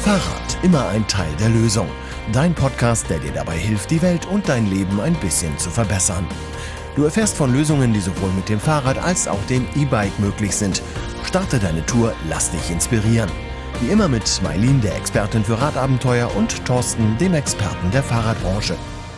Fahrrad, immer ein Teil der Lösung. Dein Podcast, der dir dabei hilft, die Welt und dein Leben ein bisschen zu verbessern. Du erfährst von Lösungen, die sowohl mit dem Fahrrad als auch dem E-Bike möglich sind. Starte deine Tour, lass dich inspirieren. Wie immer mit Maylin, der Expertin für Radabenteuer, und Thorsten, dem Experten der Fahrradbranche.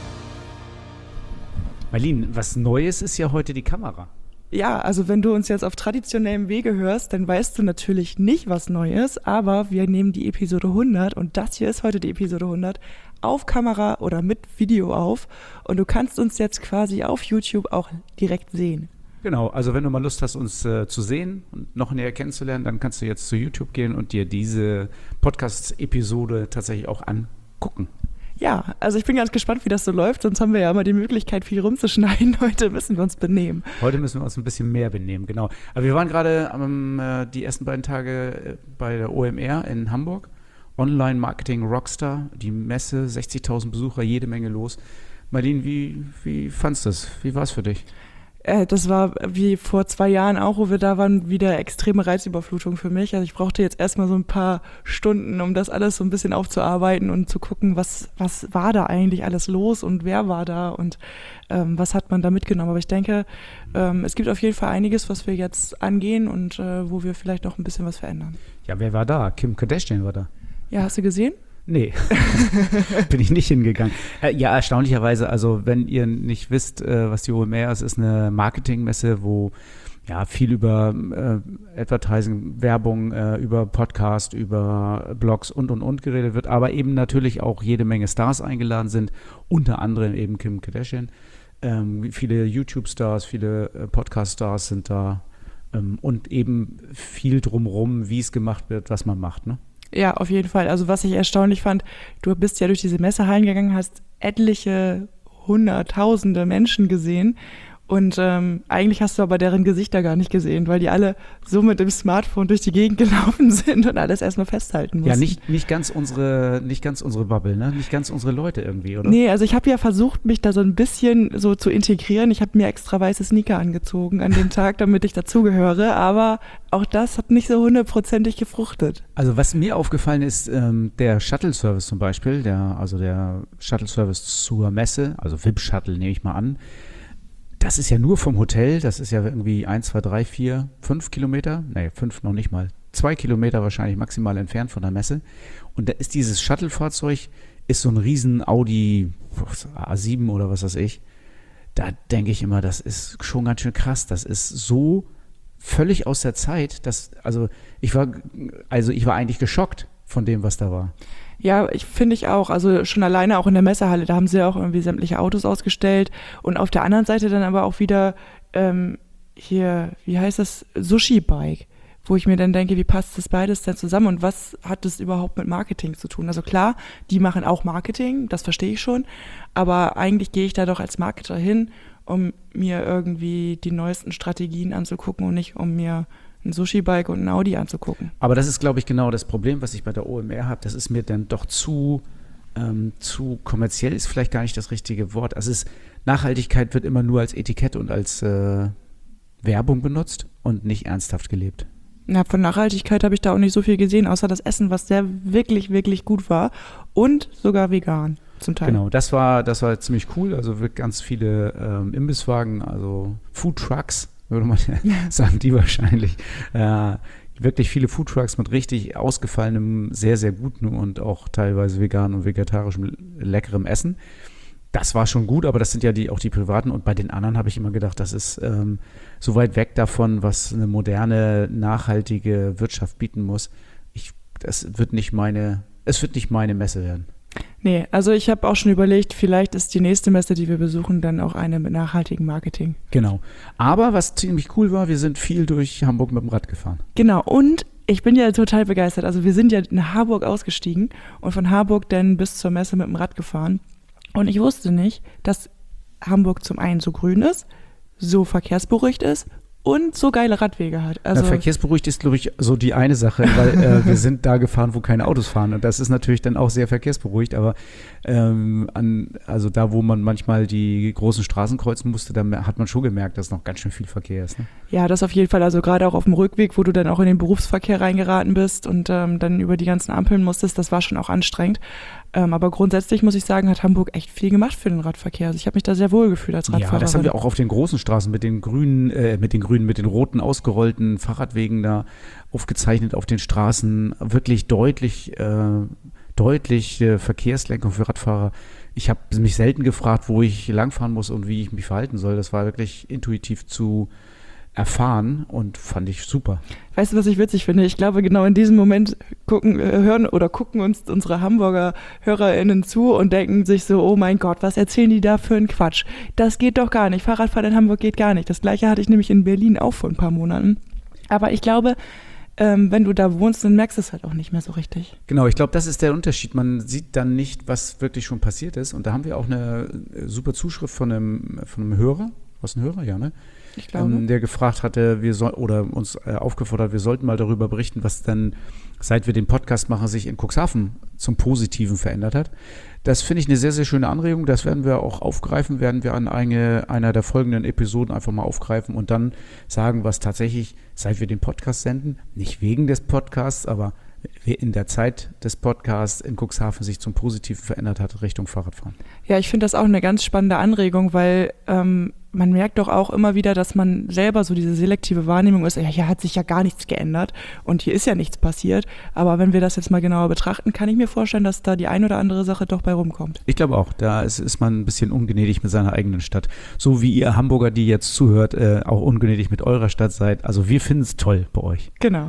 Maylin, was Neues ist ja heute die Kamera. Ja, also wenn du uns jetzt auf traditionellem Wege hörst, dann weißt du natürlich nicht, was neu ist, aber wir nehmen die Episode 100 und das hier ist heute die Episode 100 auf Kamera oder mit Video auf und du kannst uns jetzt quasi auf YouTube auch direkt sehen. Genau, also wenn du mal Lust hast, uns zu sehen und noch näher kennenzulernen, dann kannst du jetzt zu YouTube gehen und dir diese Podcast-Episode tatsächlich auch angucken. Ja, also ich bin ganz gespannt, wie das so läuft, sonst haben wir ja immer die Möglichkeit, viel rumzuschneiden. Heute müssen wir uns benehmen. Heute müssen wir uns ein bisschen mehr benehmen, genau. Aber wir waren gerade die ersten beiden Tage bei der OMR in Hamburg. Online Marketing Rockstar, die Messe, 60.000 Besucher, jede Menge los. Maylin, wie fandst du das? Wie war es für dich? Das war wie vor 2 Jahren auch, wo wir da waren, wieder extreme Reizüberflutung für mich. Also ich brauchte jetzt erstmal so ein paar Stunden, um das alles so ein bisschen aufzuarbeiten und zu gucken, was war da eigentlich alles los und wer war da und was hat man da mitgenommen. Aber ich denke, es gibt auf jeden Fall einiges, was wir jetzt angehen und wo wir vielleicht noch ein bisschen was verändern. Ja, wer war da? Kim Kardashian war da. Ja, hast du gesehen? Nee, bin ich nicht hingegangen. Ja, erstaunlicherweise, also wenn ihr nicht wisst, was die OMR ist eine Marketingmesse, wo ja viel über Advertising, Werbung, über Podcast, über Blogs und geredet wird, aber eben natürlich auch jede Menge Stars eingeladen sind, unter anderem eben Kim Kardashian. Viele YouTube-Stars, viele Podcast-Stars sind da und eben viel drumherum, wie es gemacht wird, was man macht, ne? Ja, auf jeden Fall. Also was ich erstaunlich fand, du bist ja durch diese Messehallen gegangen, hast etliche Hunderttausende Menschen gesehen und eigentlich hast du aber deren Gesichter gar nicht gesehen, weil die alle so mit dem Smartphone durch die Gegend gelaufen sind und alles erstmal festhalten mussten. Ja, nicht ganz unsere Bubble, ne? Nicht ganz unsere Leute irgendwie, oder? Nee, also ich habe ja versucht, mich da so ein bisschen so zu integrieren. Ich habe mir extra weiße Sneaker angezogen an dem Tag, damit ich dazugehöre, aber auch das hat nicht so 100%ig gefruchtet. Also was mir aufgefallen ist, der Shuttle-Service zum Beispiel, der Shuttle-Service zur Messe, also VIP-Shuttle nehme ich mal an, das ist ja nur vom Hotel, das ist ja irgendwie 1, 2, 3, 4, 5 Kilometer, 5 noch nicht mal, 2 Kilometer wahrscheinlich maximal entfernt von der Messe. Und da ist dieses Shuttle-Fahrzeug, ist so ein riesen Audi A7 oder was weiß ich. Da denke ich immer, das ist schon ganz schön krass, das ist so völlig aus der Zeit, ich war eigentlich geschockt von dem, was da war. Ja, finde ich auch. Also schon alleine auch in der Messehalle, da haben sie ja auch irgendwie sämtliche Autos ausgestellt und auf der anderen Seite dann aber auch wieder hier, wie heißt das, Sushi-Bike, wo ich mir dann denke, wie passt das beides denn zusammen und was hat das überhaupt mit Marketing zu tun? Also klar, die machen auch Marketing, das verstehe ich schon, aber eigentlich gehe ich da doch als Marketer hin, um mir irgendwie die neuesten Strategien anzugucken und nicht um mir ein Sushi-Bike und ein Audi anzugucken. Aber das ist, glaube ich, genau das Problem, was ich bei der OMR habe. Das ist mir dann doch zu kommerziell, ist vielleicht gar nicht das richtige Wort. Also Nachhaltigkeit wird immer nur als Etikett und als Werbung benutzt und nicht ernsthaft gelebt. Na, von Nachhaltigkeit habe ich da auch nicht so viel gesehen, außer das Essen, was sehr wirklich, wirklich gut war und sogar vegan zum Teil. Genau, das war ziemlich cool. Also wirklich ganz viele Imbisswagen, also Food Trucks, würde man sagen, die wahrscheinlich. Wirklich viele Foodtrucks mit richtig ausgefallenem, sehr, sehr guten und auch teilweise vegan und vegetarischem leckerem Essen. Das war schon gut, aber das sind ja auch die privaten. Und bei den anderen habe ich immer gedacht, das ist so weit weg davon, was eine moderne, nachhaltige Wirtschaft bieten muss. Es wird nicht meine Messe werden. Nee, also ich habe auch schon überlegt, vielleicht ist die nächste Messe, die wir besuchen, dann auch eine mit nachhaltigem Marketing. Genau. Aber was ziemlich cool war, wir sind viel durch Hamburg mit dem Rad gefahren. Genau, und ich bin ja total begeistert. Also wir sind ja in Harburg ausgestiegen und von Harburg dann bis zur Messe mit dem Rad gefahren. Und ich wusste nicht, dass Hamburg zum einen so grün ist, so verkehrsberuhigt ist und so geile Radwege hat. Also verkehrsberuhigt ist, glaube ich, so die eine Sache, weil wir sind da gefahren, wo keine Autos fahren. Und das ist natürlich dann auch sehr verkehrsberuhigt. Aber also da, wo man manchmal die großen Straßen kreuzen musste, da hat man schon gemerkt, dass noch ganz schön viel Verkehr ist. Ne? Ja, das auf jeden Fall. Also gerade auch auf dem Rückweg, wo du dann auch in den Berufsverkehr reingeraten bist und dann über die ganzen Ampeln musstest, das war schon auch anstrengend. Aber grundsätzlich muss ich sagen, hat Hamburg echt viel gemacht für den Radverkehr. Also ich habe mich da sehr wohl gefühlt als Radfahrerin. Ja, das haben wir auch auf den großen Straßen mit den mit den roten ausgerollten Fahrradwegen da aufgezeichnet auf den Straßen. Wirklich deutlich Verkehrslenkung für Radfahrer. Ich habe mich selten gefragt, wo ich langfahren muss und wie ich mich verhalten soll. Das war wirklich intuitiv zu erfahren und fand ich super. Weißt du, was ich witzig finde? Ich glaube, genau in diesem Moment gucken uns unsere Hamburger HörerInnen zu und denken sich so, oh mein Gott, was erzählen die da für einen Quatsch? Das geht doch gar nicht. Fahrradfahren in Hamburg geht gar nicht. Das Gleiche hatte ich nämlich in Berlin auch vor ein paar Monaten. Aber ich glaube, wenn du da wohnst, dann merkst du es halt auch nicht mehr so richtig. Genau, ich glaube, das ist der Unterschied. Man sieht dann nicht, was wirklich schon passiert ist. Und da haben wir auch eine super Zuschrift von einem Hörer. Was ein Hörer? Ja, ne? Ich glaube. Der gefragt hatte, uns aufgefordert, wir sollten mal darüber berichten, was dann, seit wir den Podcast machen, sich in Cuxhaven zum Positiven verändert hat. Das finde ich eine sehr, sehr schöne Anregung. Das werden wir auch aufgreifen, werden wir an einer der folgenden Episoden einfach mal aufgreifen und dann sagen, was tatsächlich, seit wir den Podcast senden, nicht wegen des Podcasts, aber in der Zeit des Podcasts in Cuxhaven sich zum Positiven verändert hat Richtung Fahrradfahren. Ja, ich finde das auch eine ganz spannende Anregung, weil man merkt doch auch immer wieder, dass man selber so diese selektive Wahrnehmung ist, ja, hier hat sich ja gar nichts geändert und hier ist ja nichts passiert. Aber wenn wir das jetzt mal genauer betrachten, kann ich mir vorstellen, dass da die ein oder andere Sache doch bei rumkommt. Ich glaube auch, da ist man ein bisschen ungnädig mit seiner eigenen Stadt. So wie ihr Hamburger, die jetzt zuhört, auch ungnädig mit eurer Stadt seid. Also wir finden es toll bei euch. Genau.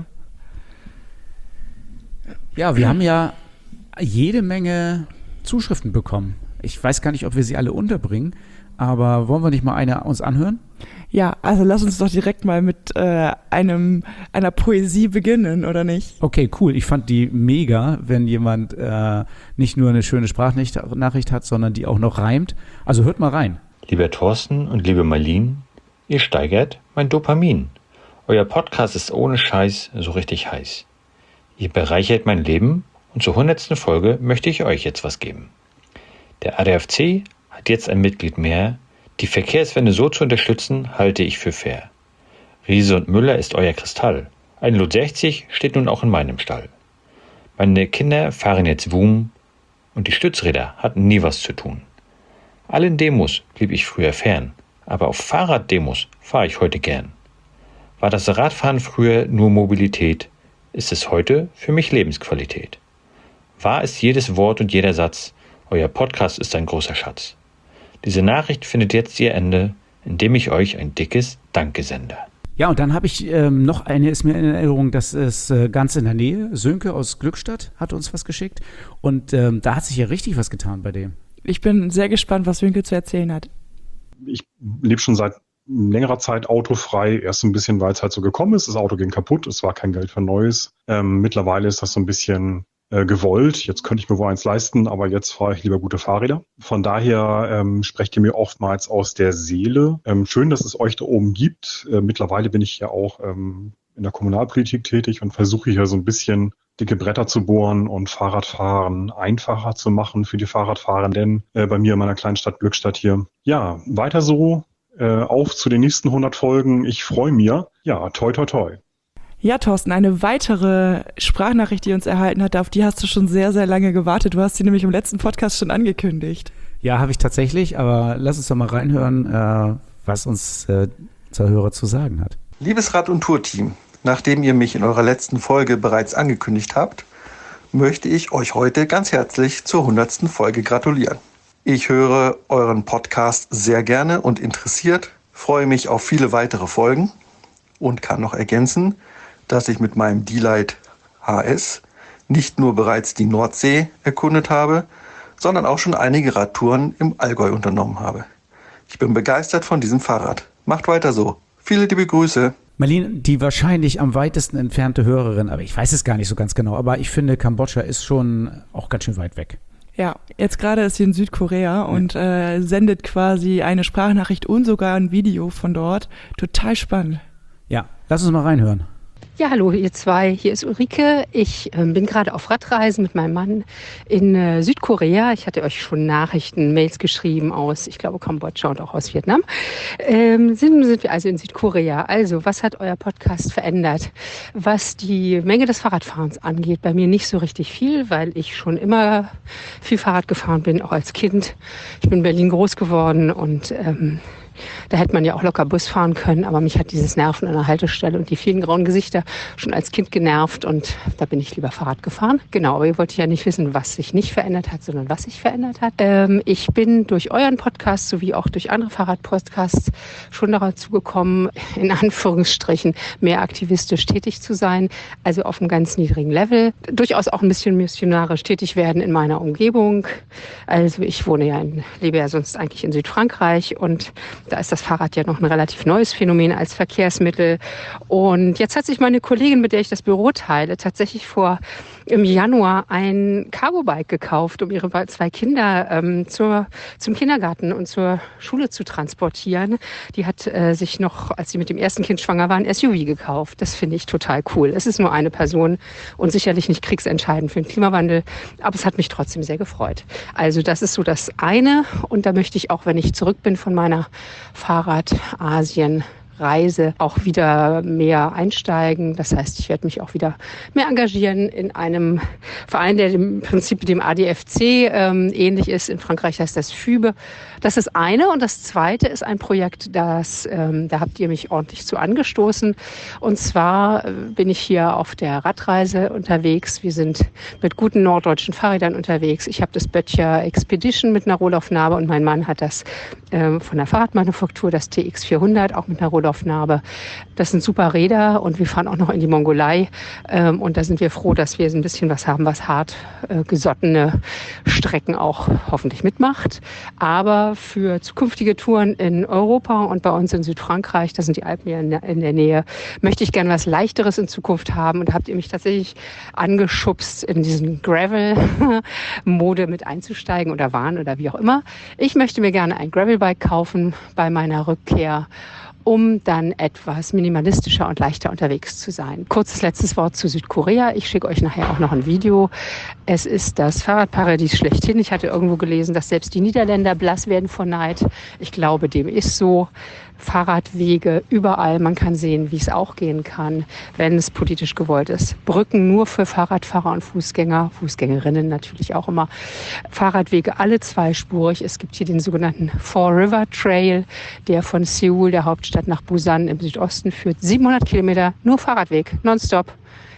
Ja, wir haben ja jede Menge Zuschriften bekommen. Ich weiß gar nicht, ob wir sie alle unterbringen, aber wollen wir nicht mal eine uns anhören? Ja, also lass uns doch direkt mal mit einer Poesie beginnen, oder nicht? Okay, cool. Ich fand die mega, wenn jemand nicht nur eine schöne Sprachnachricht hat, sondern die auch noch reimt. Also hört mal rein. Lieber Thorsten und liebe Marlene, ihr steigert mein Dopamin. Euer Podcast ist ohne Scheiß so richtig heiß. Ihr bereichert mein Leben und zur 100. Folge möchte ich euch jetzt was geben. Der ADFC hat jetzt ein Mitglied mehr. Die Verkehrswende so zu unterstützen, halte ich für fair. Riese und Müller ist euer Kristall. Ein Lot 60 steht nun auch in meinem Stall. Meine Kinder fahren jetzt Woom und die Stützräder hatten nie was zu tun. Allen Demos blieb ich früher fern, aber auf Fahrraddemos fahre ich heute gern. War das Radfahren früher nur Mobilität, ist es heute für mich Lebensqualität. Wahr ist jedes Wort und jeder Satz, euer Podcast ist ein großer Schatz. Diese Nachricht findet jetzt ihr Ende, indem ich euch ein dickes Danke sende. Ja, und dann habe ich noch eine, ist mir in Erinnerung, das ist ganz in der Nähe. Sönke aus Glückstadt hat uns was geschickt und da hat sich ja richtig was getan bei dem. Ich bin sehr gespannt, was Sönke zu erzählen hat. Ich lebe schon seit längerer Zeit autofrei, erst ein bisschen, weil es halt so gekommen ist. Das Auto ging kaputt, es war kein Geld für Neues. Mittlerweile ist das so ein bisschen gewollt. Jetzt könnte ich mir wohl eins leisten, aber jetzt fahre ich lieber gute Fahrräder. Von daher sprecht ihr mir oftmals aus der Seele. Schön, dass es euch da oben gibt. Mittlerweile bin ich ja auch in der Kommunalpolitik tätig und versuche hier so ein bisschen dicke Bretter zu bohren und Fahrradfahren einfacher zu machen für die Fahrradfahrenden bei mir in meiner kleinen Stadt Glückstadt hier. Ja, weiter so. Auf zu den nächsten 100 Folgen. Ich freue mich. Ja, toi, toi, toi. Ja, Thorsten, eine weitere Sprachnachricht, die uns erhalten hat, auf die hast du schon sehr, sehr lange gewartet. Du hast sie nämlich im letzten Podcast schon angekündigt. Ja, habe ich tatsächlich, aber lass uns doch mal reinhören, was uns unser Hörer zu sagen hat. Liebes Rad- und Tour-Team, nachdem ihr mich in eurer letzten Folge bereits angekündigt habt, möchte ich euch heute ganz herzlich zur 100. Folge gratulieren. Ich höre euren Podcast sehr gerne und interessiert, freue mich auf viele weitere Folgen und kann noch ergänzen, dass ich mit meinem D-Lite HS nicht nur bereits die Nordsee erkundet habe, sondern auch schon einige Radtouren im Allgäu unternommen habe. Ich bin begeistert von diesem Fahrrad. Macht weiter so. Viele liebe Grüße. Marlene, die wahrscheinlich am weitesten entfernte Hörerin, aber ich weiß es gar nicht so ganz genau, aber ich finde, Kambodscha ist schon auch ganz schön weit weg. Ja, jetzt gerade ist sie in Südkorea und sendet quasi eine Sprachnachricht und sogar ein Video von dort. Total spannend. Lass uns mal reinhören. Ja, hallo ihr zwei, hier ist Ulrike. Ich bin gerade auf Radreisen mit meinem Mann in Südkorea. Ich hatte euch schon Nachrichten, Mails geschrieben aus, ich glaube, Kambodscha und auch aus Vietnam. Sind wir also in Südkorea. Also, was hat euer Podcast verändert? Was die Menge des Fahrradfahrens angeht, bei mir nicht so richtig viel, weil ich schon immer viel Fahrrad gefahren bin, auch als Kind. Ich bin in Berlin groß geworden und da hätte man ja auch locker Bus fahren können, aber mich hat dieses Nerven an der Haltestelle und die vielen grauen Gesichter schon als Kind genervt und da bin ich lieber Fahrrad gefahren. Genau, aber ihr wollt ja nicht wissen, was sich nicht verändert hat, sondern was sich verändert hat. Ich bin durch euren Podcast sowie auch durch andere Fahrradpodcasts schon dazu gekommen, in Anführungsstrichen mehr aktivistisch tätig zu sein, also auf einem ganz niedrigen Level. Durchaus auch ein bisschen missionarisch tätig werden in meiner Umgebung. Also ich lebe ja sonst eigentlich in Südfrankreich und da ist das Fahrrad ja noch ein relativ neues Phänomen als Verkehrsmittel. Und jetzt hat sich meine Kollegin, mit der ich das Büro teile, tatsächlich im Januar ein Cargo-Bike gekauft, um ihre 2 Kinder zum Kindergarten und zur Schule zu transportieren. Die hat sich noch, als sie mit dem ersten Kind schwanger war, ein SUV gekauft. Das finde ich total cool. Es ist nur eine Person und sicherlich nicht kriegsentscheidend für den Klimawandel, aber es hat mich trotzdem sehr gefreut. Also das ist so das eine und da möchte ich auch, wenn ich zurück bin von meiner Fahrrad-Asien-Reise auch wieder mehr einsteigen. Das heißt, ich werde mich auch wieder mehr engagieren in einem Verein, der im Prinzip dem ADFC ähnlich ist. In Frankreich heißt das FÜBE. Das ist eine. Und das zweite ist ein Projekt, da habt ihr mich ordentlich zu angestoßen. Und zwar bin ich hier auf der Radreise unterwegs. Wir sind mit guten norddeutschen Fahrrädern unterwegs. Ich habe das Böttcher Expedition mit einer Rohlaufnarbe und mein Mann hat das von der Fahrradmanufaktur, das TX 400, auch mit einer Rohlaufnarbe. Das sind super Räder und wir fahren auch noch in die Mongolei. Und da sind wir froh, dass wir so ein bisschen was haben, was hart gesottene Strecken auch hoffentlich mitmacht. Aber für zukünftige Touren in Europa und bei uns in Südfrankreich, da sind die Alpen ja in der Nähe, möchte ich gerne was Leichteres in Zukunft haben. Und da habt ihr mich tatsächlich angeschubst, in diesen Gravel-Mode mit einzusteigen oder Bahn oder wie auch immer. Ich möchte mir gerne ein Gravelbike kaufen bei meiner Rückkehr, um dann etwas minimalistischer und leichter unterwegs zu sein. Kurzes letztes Wort zu Südkorea. Ich schicke euch nachher auch noch ein Video. Es ist das Fahrradparadies schlechthin. Ich hatte irgendwo gelesen, dass selbst die Niederländer blass werden vor Neid. Ich glaube, dem ist so. Fahrradwege überall. Man kann sehen, wie es auch gehen kann, wenn es politisch gewollt ist. Brücken nur für Fahrradfahrer und Fußgänger, Fußgängerinnen natürlich auch immer. Fahrradwege alle zweispurig. Es gibt hier den sogenannten Four River Trail, der von Seoul, der Hauptstadt, nach Busan im Südosten führt. 700 Kilometer, nur Fahrradweg, nonstop.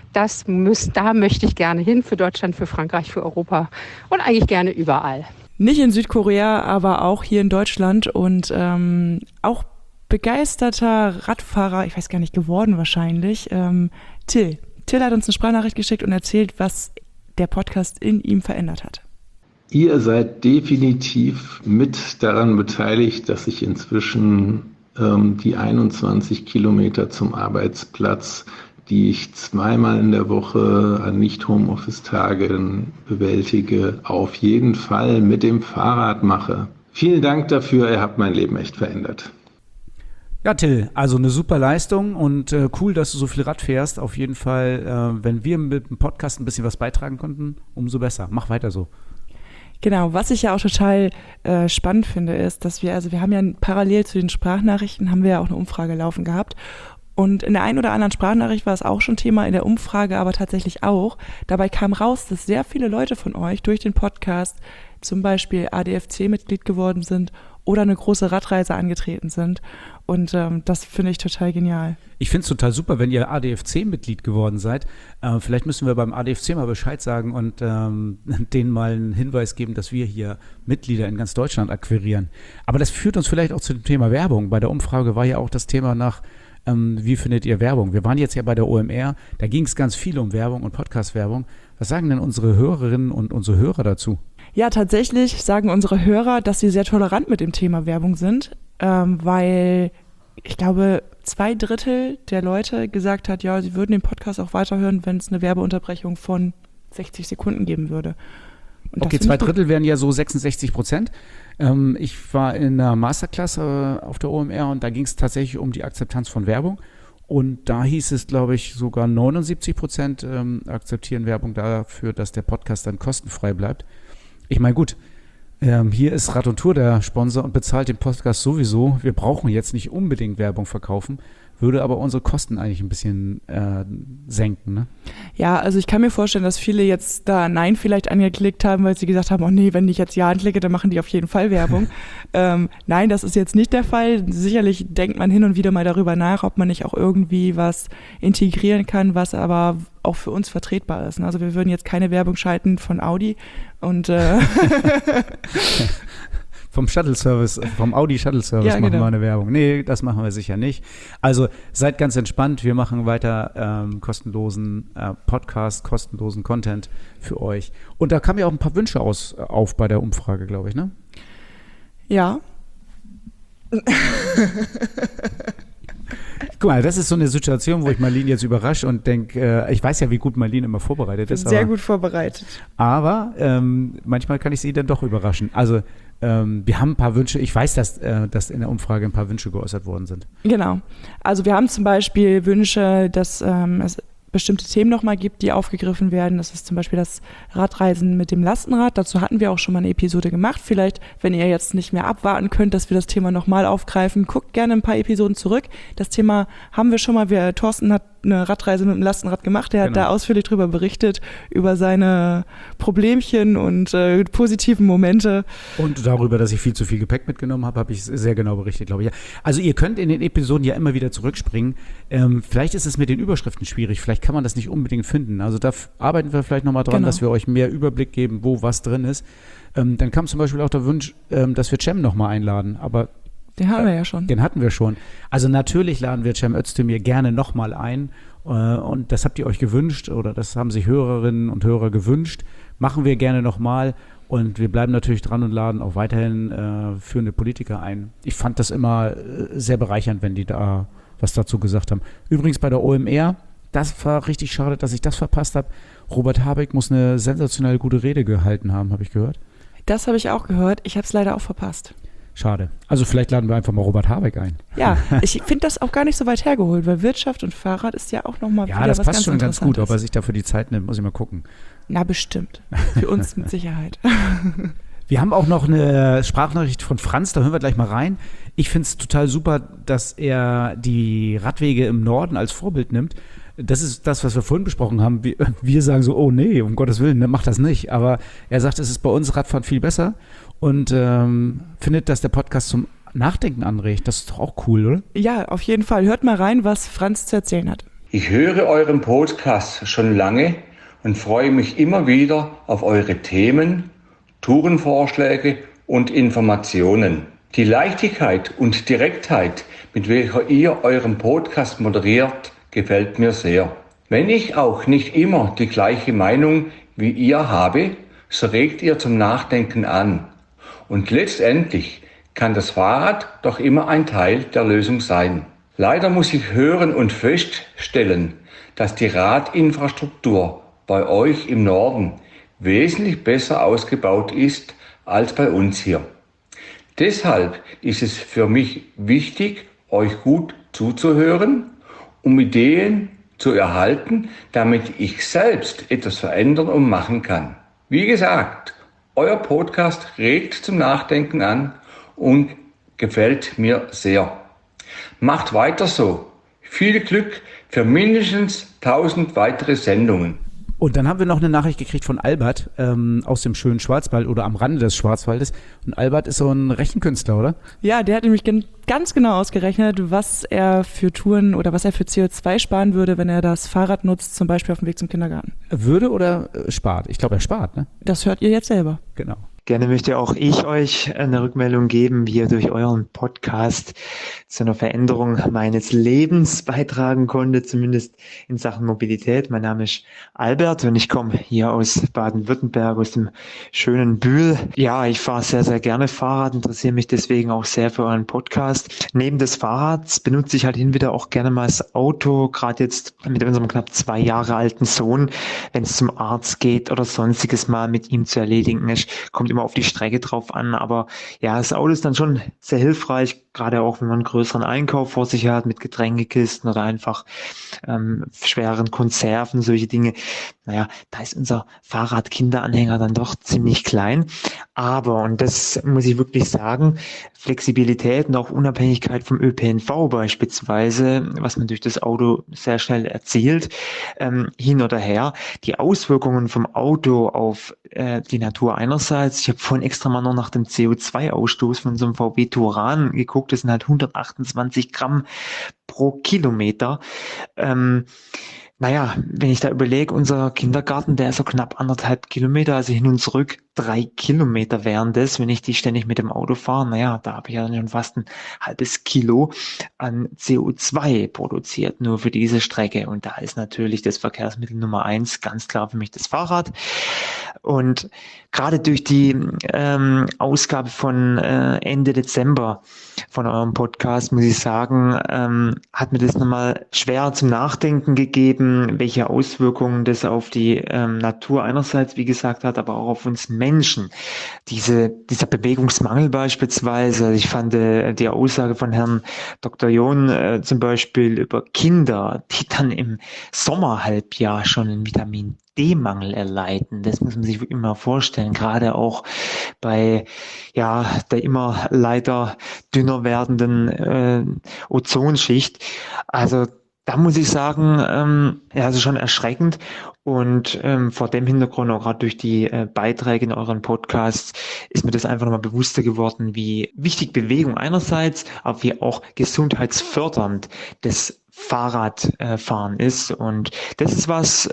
Da möchte ich gerne hin, für Deutschland, für Frankreich, für Europa und eigentlich gerne überall. Nicht in Südkorea, aber auch hier in Deutschland und auch begeisterter Radfahrer, ich weiß gar nicht, geworden wahrscheinlich, Till. Till hat uns eine Sprachnachricht geschickt und erzählt, was der Podcast in ihm verändert hat. Ihr seid definitiv mit daran beteiligt, dass ich inzwischen die 21 Kilometer zum Arbeitsplatz, die ich 2-mal in der Woche an Nicht-Homeoffice-Tagen bewältige, auf jeden Fall mit dem Fahrrad mache. Vielen Dank dafür, ihr habt mein Leben echt verändert. Ja, Till, also eine super Leistung und cool, dass du so viel Rad fährst. Auf jeden Fall, wenn wir mit dem Podcast ein bisschen was beitragen konnten, umso besser. Mach weiter so. Genau, was ich ja auch total spannend finde, ist, dass wir haben ja parallel zu den Sprachnachrichten, haben wir ja auch eine Umfrage laufen gehabt. Und in der einen oder anderen Sprachnachricht war es auch schon Thema, in der Umfrage aber tatsächlich auch. Dabei kam raus, dass sehr viele Leute von euch durch den Podcast zum Beispiel ADFC-Mitglied geworden sind oder eine große Radreise angetreten sind. Und das finde ich total genial. Ich finde es total super, wenn ihr ADFC-Mitglied geworden seid. Vielleicht müssen wir beim ADFC mal Bescheid sagen und denen mal einen Hinweis geben, dass wir hier Mitglieder in ganz Deutschland akquirieren. Aber das führt uns vielleicht auch zu dem Thema Werbung. Bei der Umfrage war ja auch das Thema nach, wie findet ihr Werbung? Wir waren jetzt ja bei der OMR, da ging es ganz viel um Werbung und Podcast-Werbung. Was sagen denn unsere Hörerinnen und unsere Hörer dazu? Ja, tatsächlich sagen unsere Hörer, dass sie sehr tolerant mit dem Thema Werbung sind, weil ich glaube 2/3 der Leute gesagt hat, ja, sie würden den Podcast auch weiterhören, wenn es eine Werbeunterbrechung von 60 Sekunden geben würde. Und okay, 2/3 wären ja so 66%. Ich war in einer Masterclass auf der OMR und da ging es tatsächlich um die Akzeptanz von Werbung. Und da hieß es, glaube ich, sogar 79% akzeptieren Werbung dafür, dass der Podcast dann kostenfrei bleibt. Ich meine, gut, hier ist Rad und Tour der Sponsor und bezahlt den Podcast sowieso. Wir brauchen jetzt nicht unbedingt Werbung verkaufen, würde aber unsere Kosten eigentlich ein bisschen senken, ne? Ja, also ich kann mir vorstellen, dass viele jetzt da Nein vielleicht angeklickt haben, weil sie gesagt haben, oh nee, wenn ich jetzt Ja anklicke, dann machen die auf jeden Fall Werbung. Nein, das ist jetzt nicht der Fall. Sicherlich denkt man hin und wieder mal darüber nach, ob man nicht auch irgendwie was integrieren kann, was aber auch für uns vertretbar ist. Also wir würden jetzt keine Werbung schalten von Audi und vom Shuttle-Service, vom Audi-Shuttle-Service machen wir eine Werbung. Nee, das machen wir sicher nicht. Also seid ganz entspannt, wir machen weiter kostenlosen Podcast, kostenlosen Content für euch. Und da kamen ja auch ein paar Wünsche auf bei der Umfrage, glaube ich, ne? Ja. Guck mal, das ist so eine Situation, wo ich Marlene jetzt überrasche und denke, ich weiß ja, wie gut Marlene immer vorbereitet ist. Sehr gut vorbereitet. Aber manchmal kann ich sie dann doch überraschen. Also wir haben ein paar Wünsche. Ich weiß, dass in der Umfrage ein paar Wünsche geäußert worden sind. Genau. Also wir haben zum Beispiel Wünsche, dass es bestimmte Themen nochmal gibt, die aufgegriffen werden. Das ist zum Beispiel das Radreisen mit dem Lastenrad. Dazu hatten wir auch schon mal eine Episode gemacht. Vielleicht, wenn ihr jetzt nicht mehr abwarten könnt, dass wir das Thema nochmal aufgreifen, guckt gerne ein paar Episoden zurück. Das Thema haben wir schon mal. Thorsten hat eine Radreise mit dem Lastenrad gemacht. Der hat da ausführlich drüber berichtet, über seine Problemchen und positiven Momente. Und darüber, dass ich viel zu viel Gepäck mitgenommen habe ich sehr genau berichtet, glaube ich. Ja. Also ihr könnt in den Episoden ja immer wieder zurückspringen. Vielleicht ist es mit den Überschriften schwierig. Vielleicht kann man das nicht unbedingt finden. Also da arbeiten wir vielleicht nochmal dran, dass wir euch mehr Überblick geben, wo was drin ist. Dann kam zum Beispiel auch der Wunsch, dass wir Cem nochmal einladen. Aber den haben wir ja schon. Den hatten wir schon. Also natürlich laden wir Cem Özdemir gerne nochmal ein. Und das habt ihr euch gewünscht oder das haben sich Hörerinnen und Hörer gewünscht. Machen wir gerne nochmal. Und wir bleiben natürlich dran und laden auch weiterhin führende Politiker ein. Ich fand das immer sehr bereichernd, wenn die da was dazu gesagt haben. Übrigens bei der OMR, das war richtig schade, dass ich das verpasst habe. Robert Habeck muss eine sensationell gute Rede gehalten haben, habe ich gehört. Das habe ich auch gehört. Ich habe es leider auch verpasst. Schade. Also vielleicht laden wir einfach mal Robert Habeck ein. Ja, ich finde das auch gar nicht so weit hergeholt, weil Wirtschaft und Fahrrad ist ja auch nochmal wieder was ganz Ja, das passt schon ganz gut, Interessantes. ob er sich dafür die Zeit nimmt, muss ich mal gucken. Na, bestimmt. Für uns mit Sicherheit. Wir haben auch noch eine Sprachnachricht von Franz, da hören wir gleich mal rein. Ich finde es total super, dass er die Radwege im Norden als Vorbild nimmt. Das ist das, was wir vorhin besprochen haben. Wir sagen so, oh nee, um Gottes Willen, mach das nicht. Aber er sagt, es ist bei uns Radfahren viel besser und findet, dass der Podcast zum Nachdenken anregt. Das ist doch auch cool, oder? Ja, auf jeden Fall. Hört mal rein, was Franz zu erzählen hat. Ich höre euren Podcast schon lange und freue mich immer wieder auf eure Themen, Tourenvorschläge und Informationen. Die Leichtigkeit und Direktheit, mit welcher ihr euren Podcast moderiert, gefällt mir sehr. Wenn ich auch nicht immer die gleiche Meinung wie ihr habe, so regt ihr zum Nachdenken an. Und letztendlich kann das Fahrrad doch immer ein Teil der Lösung sein. Leider muss ich hören und feststellen, dass die Radinfrastruktur bei euch im Norden wesentlich besser ausgebaut ist als bei uns hier. Deshalb ist es für mich wichtig, euch gut zuzuhören, um Ideen zu erhalten, damit ich selbst etwas verändern und machen kann. Wie gesagt, euer Podcast regt zum Nachdenken an und gefällt mir sehr. Macht weiter so. Viel Glück für mindestens 1000 weitere Sendungen. Und dann haben wir noch eine Nachricht gekriegt von Albert aus dem schönen Schwarzwald oder am Rande des Schwarzwaldes. Und Albert ist so ein Rechenkünstler, oder? Ja, der hat nämlich ganz genau ausgerechnet, was er für Touren oder was er für CO2 sparen würde, wenn er das Fahrrad nutzt, zum Beispiel auf dem Weg zum Kindergarten. Würde oder spart? Ich glaube, er spart, ne? Das hört ihr jetzt selber. Genau. Gerne möchte auch ich euch eine Rückmeldung geben, wie ihr durch euren Podcast zu einer Veränderung meines Lebens beitragen konntet, zumindest in Sachen Mobilität. Mein Name ist Albert und ich komme hier aus Baden-Württemberg, aus dem schönen Bühl. Ja, ich fahre sehr, sehr gerne Fahrrad, interessiere mich deswegen auch sehr für euren Podcast. Neben des Fahrrads benutze ich halt hin und wieder auch gerne mal das Auto, gerade jetzt mit unserem knapp 2 Jahre alten Sohn, wenn es zum Arzt geht oder sonstiges mal mit ihm zu erledigen ist, kommt immer auf die Strecke drauf an, aber ja, das Auto ist dann schon sehr hilfreich, gerade auch wenn man einen größeren Einkauf vor sich hat mit Getränkekisten oder einfach schweren Konserven, solche Dinge. Naja, da ist unser Fahrrad-Kinderanhänger dann doch ziemlich klein. Aber, und das muss ich wirklich sagen, Flexibilität und auch Unabhängigkeit vom ÖPNV beispielsweise, was man durch das Auto sehr schnell erzielt, hin oder her. Die Auswirkungen vom Auto auf die Natur einerseits, ich habe vorhin extra mal noch nach dem CO2-Ausstoß von so einem VW Touran geguckt, das sind halt 128 Gramm pro Kilometer. Naja, wenn ich da überlege, unser Kindergarten, der ist so knapp 1,5 Kilometer, also hin und zurück 3 Kilometer wären das, wenn ich die ständig mit dem Auto fahre. Naja, da habe ich ja dann schon fast ein halbes Kilo an CO2 produziert, nur für diese Strecke. Und da ist natürlich das Verkehrsmittel Nummer 1 ganz klar für mich das Fahrrad. Und gerade durch die Ausgabe von Ende Dezember von eurem Podcast, muss ich sagen, hat mir das nochmal schwer zum Nachdenken gegeben, welche Auswirkungen das auf die Natur einerseits, wie gesagt, hat, aber auch auf uns Menschen. Dieser Bewegungsmangel beispielsweise, also ich fand die Aussage von Herrn Dr. John zum Beispiel über Kinder, die dann im Sommerhalbjahr schon einen Vitamin D-Mangel erleiden. Das muss man sich wirklich mal vorstellen, gerade auch bei der immer leider dünner werdenden Ozonschicht. Also da muss ich sagen, also schon erschreckend. Und vor dem Hintergrund, auch gerade durch die Beiträge in euren Podcasts, ist mir das einfach nochmal bewusster geworden, wie wichtig Bewegung einerseits, aber wie auch gesundheitsfördernd das Fahrradfahren ist. Und das ist was,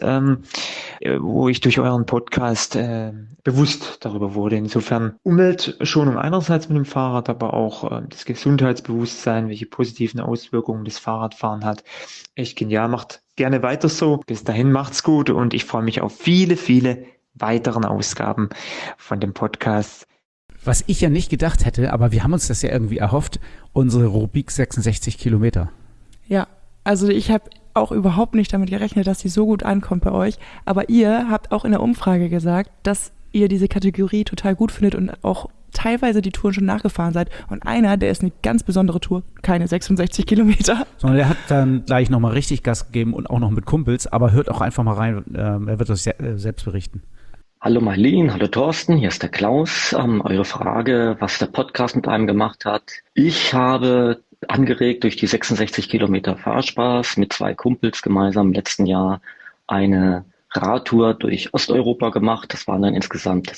wo ich durch euren Podcast bewusst darüber wurde. Insofern Umweltschonung einerseits mit dem Fahrrad, aber auch das Gesundheitsbewusstsein, welche positiven Auswirkungen das Fahrradfahren hat. Echt genial, macht gerne weiter so. Bis dahin macht's gut und ich freue mich auf viele, viele weiteren Ausgaben von dem Podcast. Was ich ja nicht gedacht hätte, aber wir haben uns das ja irgendwie erhofft, unsere Rubrik 66 Kilometer. Ja, also ich habe auch überhaupt nicht damit gerechnet, dass die so gut ankommt bei euch. Aber ihr habt auch in der Umfrage gesagt, dass ihr diese Kategorie total gut findet und auch teilweise die Touren schon nachgefahren seid. Und einer, der ist eine ganz besondere Tour, keine 66 Kilometer. Sondern der hat dann gleich nochmal richtig Gas gegeben und auch noch mit Kumpels. Aber hört auch einfach mal rein, er wird das selbst berichten. Hallo Marlene, hallo Thorsten, hier ist der Klaus. Eure Frage, was der Podcast mit einem gemacht hat. Ich habe angeregt durch die 66 Kilometer Fahrspaß mit 2 Kumpels gemeinsam im letzten Jahr eine Radtour durch Osteuropa gemacht. Das waren dann insgesamt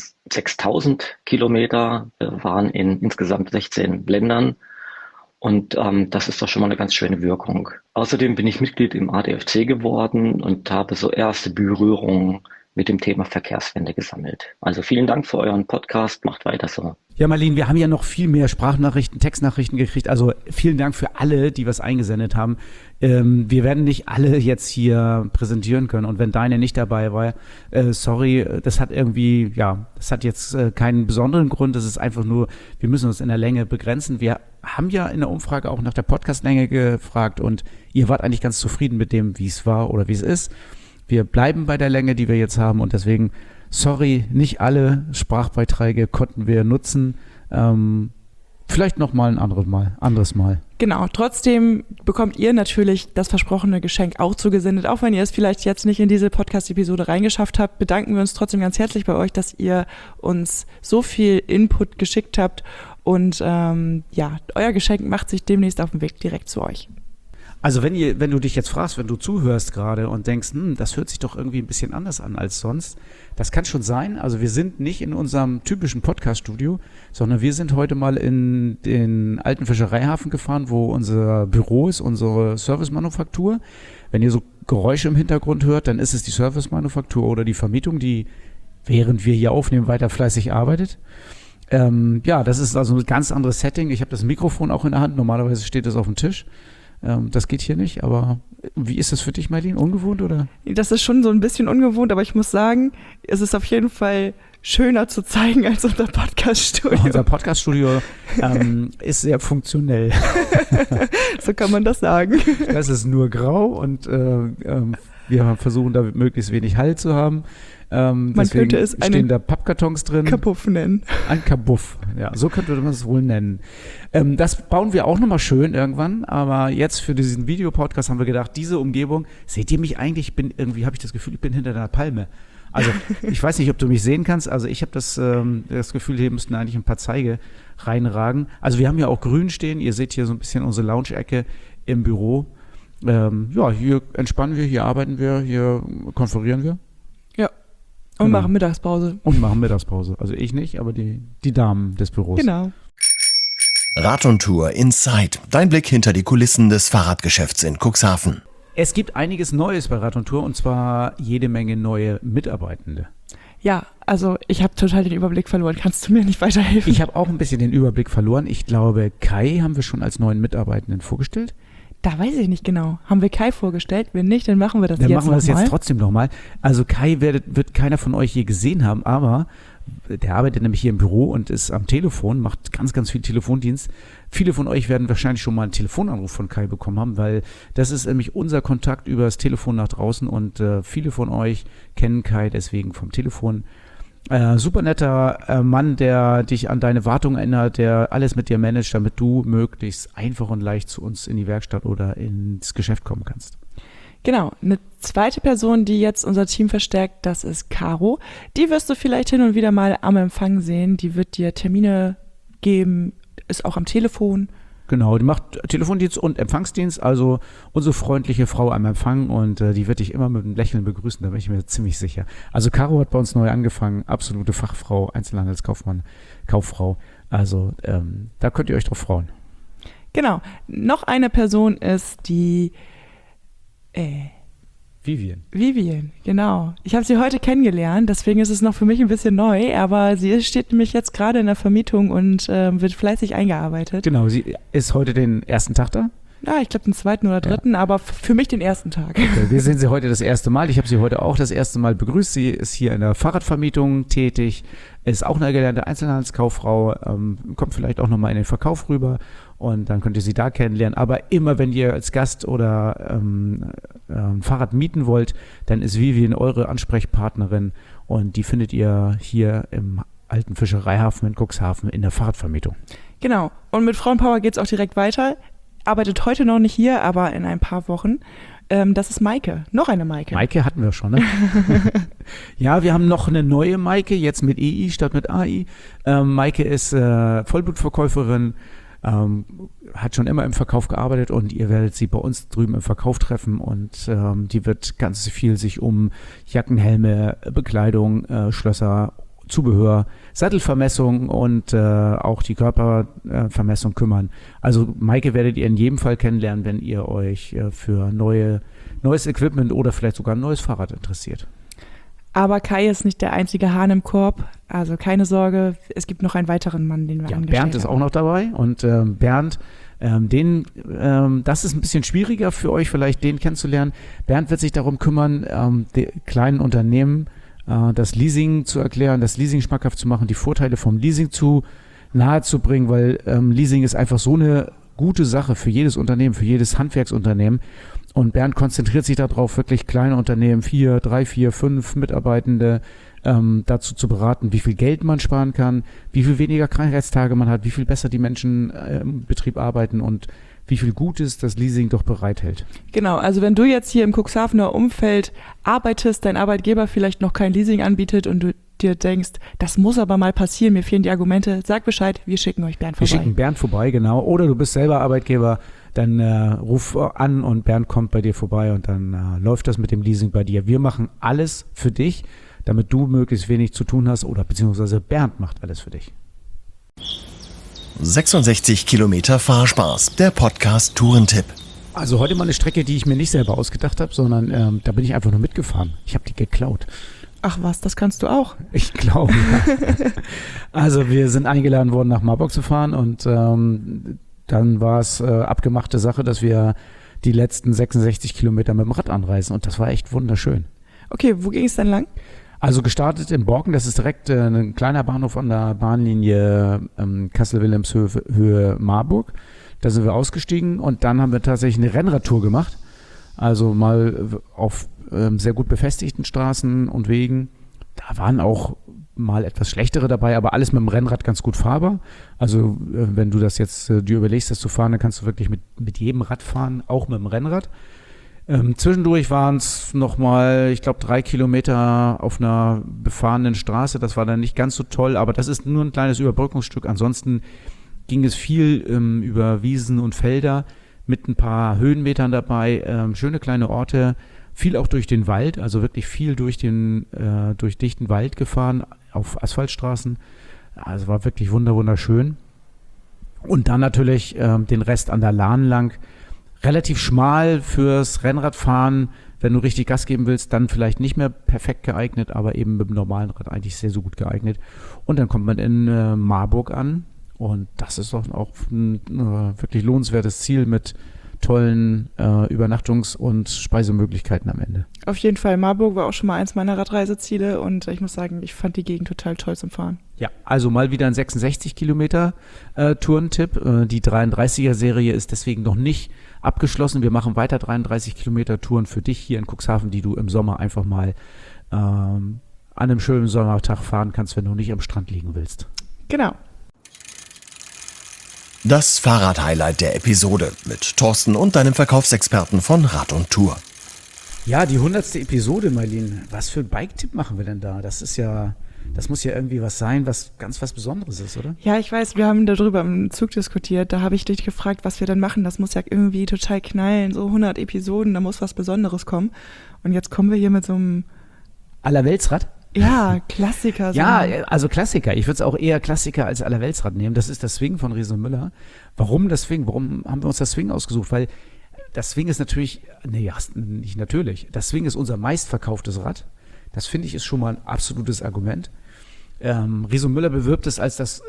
6.000 Kilometer, waren in insgesamt 16 Ländern. Und das ist doch schon mal eine ganz schöne Wirkung. Außerdem bin ich Mitglied im ADFC geworden und habe so erste Berührungen mit dem Thema Verkehrswende gesammelt. Also vielen Dank für euren Podcast, macht weiter so. Ja, Marlene, wir haben ja noch viel mehr Sprachnachrichten, Textnachrichten gekriegt. Also vielen Dank für alle, die was eingesendet haben. Wir werden nicht alle jetzt hier präsentieren können. Und wenn deine nicht dabei war, sorry, das hat irgendwie, das hat jetzt keinen besonderen Grund. Das ist einfach nur, wir müssen uns in der Länge begrenzen. Wir haben ja in der Umfrage auch nach der Podcastlänge gefragt und ihr wart eigentlich ganz zufrieden mit dem, wie es war oder wie es ist. Wir bleiben bei der Länge, die wir jetzt haben und deswegen, sorry, nicht alle Sprachbeiträge konnten wir nutzen. Vielleicht noch mal ein anderes Mal. Genau, trotzdem bekommt ihr natürlich das versprochene Geschenk auch zugesendet. Auch wenn ihr es vielleicht jetzt nicht in diese Podcast-Episode reingeschafft habt, bedanken wir uns trotzdem ganz herzlich bei euch, dass ihr uns so viel Input geschickt habt. Und euer Geschenk macht sich demnächst auf den Weg direkt zu euch. Also wenn du dich jetzt fragst, wenn du zuhörst gerade und denkst, das hört sich doch irgendwie ein bisschen anders an als sonst, das kann schon sein. Also wir sind nicht in unserem typischen Podcast-Studio, sondern wir sind heute mal in den alten Fischereihafen gefahren, wo unser Büro ist, unsere Servicemanufaktur. Wenn ihr so Geräusche im Hintergrund hört, dann ist es die Servicemanufaktur oder die Vermietung, die, während wir hier aufnehmen, weiter fleißig arbeitet. Das ist also ein ganz anderes Setting. Ich habe das Mikrofon auch in der Hand. Normalerweise steht das auf dem Tisch. Das geht hier nicht, aber wie ist das für dich, Marlene? Ungewohnt, oder? Das ist schon so ein bisschen ungewohnt, aber ich muss sagen, es ist auf jeden Fall schöner zu zeigen als unser Podcast-Studio. Unser Podcast-Studio ist sehr funktionell. So kann man das sagen. Das ist nur grau und wir versuchen da möglichst wenig Hall zu haben. Man könnte es stehen da Pappkartons drin. Kabuff nennen. Ein Kabuff, ja, so könnte man es wohl nennen. Das bauen wir auch nochmal schön irgendwann, aber jetzt für diesen Videopodcast haben wir gedacht, diese Umgebung, seht ihr mich eigentlich, habe ich das Gefühl, ich bin hinter einer Palme. Also ich weiß nicht, ob du mich sehen kannst, also ich habe das Gefühl, hier müssten eigentlich ein paar Zeige reinragen. Also wir haben ja auch grün stehen, ihr seht hier so ein bisschen unsere Lounge-Ecke im Büro. Hier entspannen wir, hier arbeiten wir, hier konferieren wir. Ja, und machen Mittagspause. Also ich nicht, aber die Damen des Büros. Genau. Rad und Tour Inside. Dein Blick hinter die Kulissen des Fahrradgeschäfts in Cuxhaven. Es gibt einiges Neues bei Rad und Tour und zwar jede Menge neue Mitarbeitende. Ja, also ich habe total den Überblick verloren. Kannst du mir nicht weiterhelfen? Ich habe auch ein bisschen den Überblick verloren. Ich glaube, Kai haben wir schon als neuen Mitarbeitenden vorgestellt. Da weiß ich nicht genau. Haben wir Kai vorgestellt? Wenn nicht, dann machen wir das jetzt jetzt nochmal. Dann machen wir das jetzt trotzdem nochmal. Also Kai wird keiner von euch je gesehen haben, aber der arbeitet nämlich hier im Büro und ist am Telefon, macht ganz, ganz viel Telefondienst. Viele von euch werden wahrscheinlich schon mal einen Telefonanruf von Kai bekommen haben, weil das ist nämlich unser Kontakt über das Telefon nach draußen und viele von euch kennen Kai deswegen vom Telefon. Super netter Mann, der dich an deine Wartung erinnert, der alles mit dir managt, damit du möglichst einfach und leicht zu uns in die Werkstatt oder ins Geschäft kommen kannst. Genau, eine zweite Person, die jetzt unser Team verstärkt, das ist Caro. Die wirst du vielleicht hin und wieder mal am Empfang sehen. Die wird dir Termine geben, ist auch am Telefon. Genau, die macht Telefondienst und Empfangsdienst, also unsere freundliche Frau am Empfang und die wird dich immer mit einem Lächeln begrüßen, da bin ich mir ziemlich sicher. Also Caro hat bei uns neu angefangen, absolute Fachfrau, Einzelhandelskauffmann, Kauffrau, also da könnt ihr euch drauf freuen. Genau, noch eine Person ist die Vivian, genau. Ich habe sie heute kennengelernt, deswegen ist es noch für mich ein bisschen neu, aber sie steht nämlich jetzt gerade in der Vermietung und wird fleißig eingearbeitet. Genau, sie ist heute den ersten Tag da? Ja, ich glaube den zweiten oder dritten, aber für mich den ersten Tag. Okay, wir sehen sie heute das erste Mal. Ich habe sie heute auch das erste Mal begrüßt. Sie ist hier in der Fahrradvermietung tätig, ist auch eine gelernte Einzelhandelskauffrau, kommt vielleicht auch nochmal in den Verkauf rüber und dann könnt ihr sie da kennenlernen. Aber immer, wenn ihr als Gast oder ein Fahrrad mieten wollt, dann ist Vivian eure Ansprechpartnerin und die findet ihr hier im alten Fischereihafen in Cuxhaven in der Fahrradvermietung. Genau, und mit Frauenpower geht es auch direkt weiter. Arbeitet heute noch nicht hier, aber in ein paar Wochen. Das ist Maike, noch eine Maike. Maike hatten wir schon, ne? Ja, wir haben noch eine neue Maike, jetzt mit EI statt mit AI. Maike ist Vollblutverkäuferin, hat schon immer im Verkauf gearbeitet und ihr werdet sie bei uns drüben im Verkauf treffen und die wird ganz viel sich um Jacken, Helme, Bekleidung, Schlösser, Zubehör, Sattelvermessung und auch die Körpervermessung kümmern. Also Maike werdet ihr in jedem Fall kennenlernen, wenn ihr euch für neues Equipment oder vielleicht sogar ein neues Fahrrad interessiert. Aber Kai ist nicht der einzige Hahn im Korb, also keine Sorge, es gibt noch einen weiteren Mann, den wir angestellt haben. Bernd ist auch noch dabei und Bernd, das ist ein bisschen schwieriger für euch vielleicht, den kennenzulernen. Bernd wird sich darum kümmern, die kleinen Unternehmen das Leasing zu erklären, das Leasing schmackhaft zu machen, die Vorteile vom Leasing nahe zu bringen, weil Leasing ist einfach so eine gute Sache für jedes Unternehmen, für jedes Handwerksunternehmen. Und Bernd konzentriert sich darauf, wirklich kleine Unternehmen, 3, 4, 5 Mitarbeitende dazu zu beraten, wie viel Geld man sparen kann, wie viel weniger Krankheitstage man hat, wie viel besser die Menschen im Betrieb arbeiten und wie viel Gutes das Leasing doch bereithält. Genau, also wenn du jetzt hier im Cuxhavener Umfeld arbeitest, dein Arbeitgeber vielleicht noch kein Leasing anbietet und du dir denkst, das muss aber mal passieren, mir fehlen die Argumente, sag Bescheid, wir schicken euch Bernd vorbei. Wir schicken Bernd vorbei, genau. Oder du bist selber Arbeitgeber, dann ruf an und Bernd kommt bei dir vorbei und dann läuft das mit dem Leasing bei dir. Wir machen alles für dich, damit du möglichst wenig zu tun hast oder beziehungsweise Bernd macht alles für dich. 66 Kilometer Fahrspaß, der Podcast Tourentipp. Also heute mal eine Strecke, die ich mir nicht selber ausgedacht habe, sondern da bin ich einfach nur mitgefahren. Ich habe die geklaut. Ach was, das kannst du auch? Ich glaube, ja. Also wir sind eingeladen worden, nach Marburg zu fahren und dann war es abgemachte Sache, dass wir die letzten 66 Kilometer mit dem Rad anreisen und das war echt wunderschön. Okay, wo ging es denn lang? Also gestartet in Borken, das ist direkt ein kleiner Bahnhof an der Bahnlinie Kassel-Wilhelmshöhe Marburg. Da sind wir ausgestiegen und dann haben wir tatsächlich eine Rennradtour gemacht. Also mal auf sehr gut befestigten Straßen und Wegen Da waren auch mal etwas schlechtere dabei, aber alles mit dem Rennrad ganz gut fahrbar. Also wenn du das jetzt dir überlegst, das zu fahren, dann kannst du wirklich mit jedem Rad fahren, auch mit dem Rennrad. Zwischendurch waren es nochmal, ich glaube, 3 Kilometer auf einer befahrenen Straße. Das war dann nicht ganz so toll, aber das ist nur ein kleines Überbrückungsstück. Ansonsten ging es viel über Wiesen und Felder mit ein paar Höhenmetern dabei. Schöne kleine Orte, viel auch durch den Wald, also wirklich viel durch dichten Wald gefahren, auf Asphaltstraßen. Also war wirklich wunderschön. Und dann natürlich den Rest an der Lahn lang. Relativ schmal fürs Rennradfahren, wenn du richtig Gas geben willst, dann vielleicht nicht mehr perfekt geeignet, aber eben mit dem normalen Rad eigentlich sehr gut geeignet. Und dann kommt man in Marburg an und das ist auch ein wirklich lohnenswertes Ziel mit tollen Übernachtungs- und Speisemöglichkeiten am Ende. Auf jeden Fall, Marburg war auch schon mal eins meiner Radreiseziele und ich muss sagen, ich fand die Gegend total toll zum Fahren. Ja, also mal wieder ein 66 Kilometer Tourentipp. Die 33er-Serie ist deswegen noch nicht abgeschlossen. Wir machen weiter 33 Kilometer Touren für dich hier in Cuxhaven, die du im Sommer einfach mal an einem schönen Sommertag fahren kannst, wenn du nicht am Strand liegen willst. Genau. Das Fahrrad-Highlight der Episode mit Thorsten und deinem Verkaufsexperten von Rad und Tour. Ja, die 100. Episode, Marlene. Was für ein Bike-Tipp machen wir denn da? Das muss ja irgendwie was sein, was Besonderes ist, oder? Ja, ich weiß, wir haben darüber im Zug diskutiert. Da habe ich dich gefragt, was wir dann machen. Das muss ja irgendwie total knallen. So 100 Episoden, da muss was Besonderes kommen. Und jetzt kommen wir hier mit so einem Allerweltsrad? Ja, Klassiker. Ja, also Klassiker. Ich würde es auch eher Klassiker als Allerweltsrad nehmen. Das ist das Swing von Riese und Müller. Warum das Swing? Warum haben wir uns das Swing ausgesucht? Weil das Swing ist natürlich, nicht natürlich. Das Swing ist unser meistverkauftes Rad. Das finde ich ist schon mal ein absolutes Argument. Riese und Müller bewirbt es als das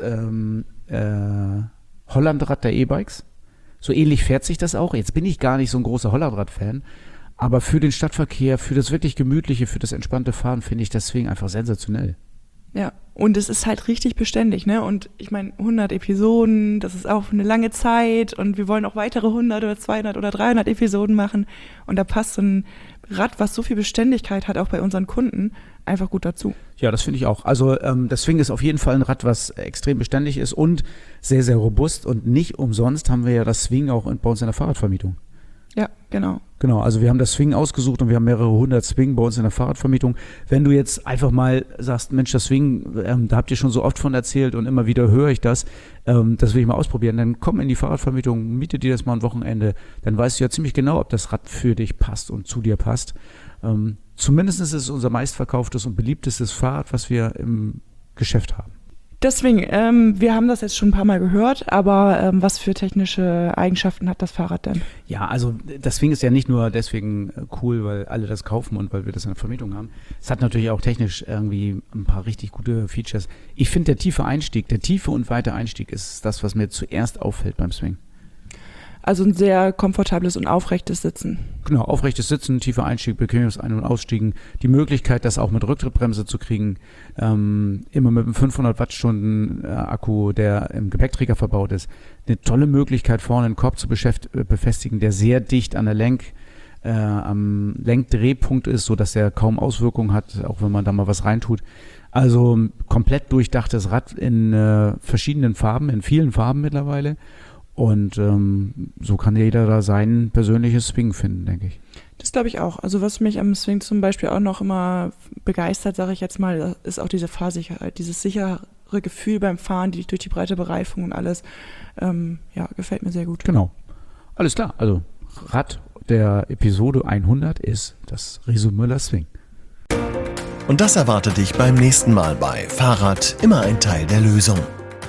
Hollandrad der E-Bikes. So ähnlich fährt sich das auch. Jetzt bin ich gar nicht so ein großer Hollandrad-Fan. Aber für den Stadtverkehr, für das wirklich gemütliche, für das entspannte Fahren finde ich das Swing einfach sensationell. Ja, und es ist halt richtig beständig, ne? Und ich meine, 100 Episoden, das ist auch eine lange Zeit und wir wollen auch weitere 100 oder 200 oder 300 Episoden machen. Und da passt so ein Rad, was so viel Beständigkeit hat, auch bei unseren Kunden, einfach gut dazu. Ja, das finde ich auch. Also das Swing ist auf jeden Fall ein Rad, was extrem beständig ist und sehr, sehr robust. Und nicht umsonst haben wir ja das Swing auch bei uns in der Fahrradvermietung. Ja, genau. Genau, also wir haben das Swing ausgesucht und wir haben mehrere 100 Swing bei uns in der Fahrradvermietung. Wenn du jetzt einfach mal sagst, Mensch, das Swing, da habt ihr schon so oft von erzählt und immer wieder höre ich das will ich mal ausprobieren, dann komm in die Fahrradvermietung, miete dir das mal ein Wochenende, dann weißt du ja ziemlich genau, ob das Rad für dich passt und zu dir passt. Zumindest ist es unser meistverkauftes und beliebtestes Fahrrad, was wir im Geschäft haben. Deswegen, wir haben das jetzt schon ein paar Mal gehört, aber was für technische Eigenschaften hat das Fahrrad denn? Ja, also das Swing ist ja nicht nur deswegen cool, weil alle das kaufen und weil wir das in der Vermietung haben. Es hat natürlich auch technisch irgendwie ein paar richtig gute Features. Ich finde, der tiefe und weite Einstieg ist das, was mir zuerst auffällt beim Swing. Also ein sehr komfortables und aufrechtes Sitzen. Genau, aufrechtes Sitzen, tiefer Einstieg, bequemes Ein- und Ausstiegen. Die Möglichkeit, das auch mit Rücktrittbremse zu kriegen. Immer mit einem 500 Wattstunden Akku, der im Gepäckträger verbaut ist. Eine tolle Möglichkeit, vorne einen Korb zu befestigen, der sehr dicht an der am Lenkdrehpunkt ist, sodass er kaum Auswirkungen hat, auch wenn man da mal was reintut. Also komplett durchdachtes Rad in verschiedenen Farben, in vielen Farben mittlerweile. Und so kann jeder da sein persönliches Swing finden, denke ich. Das glaube ich auch. Also was mich am Swing zum Beispiel auch noch immer begeistert, sage ich jetzt mal, ist auch diese Fahrsicherheit, dieses sichere Gefühl beim Fahren, durch die breite Bereifung und alles. Gefällt mir sehr gut. Genau. Alles klar. Also Rad der Episode 100 ist das Riese und Müller Swing. Und das erwartet dich beim nächsten Mal bei Fahrrad, immer ein Teil der Lösung.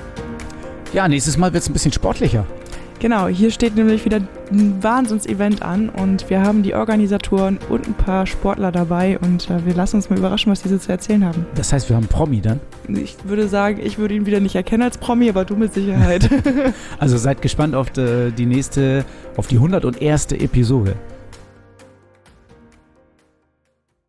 Ja, nächstes Mal wird es ein bisschen sportlicher. Genau, hier steht nämlich wieder ein Wahnsinns-Event an und wir haben die Organisatoren und ein paar Sportler dabei und wir lassen uns mal überraschen, was diese zu erzählen haben. Das heißt, wir haben einen Promi dann? Ich würde sagen, ich würde ihn wieder nicht erkennen als Promi, aber du mit Sicherheit. Also seid gespannt auf die 101. Episode.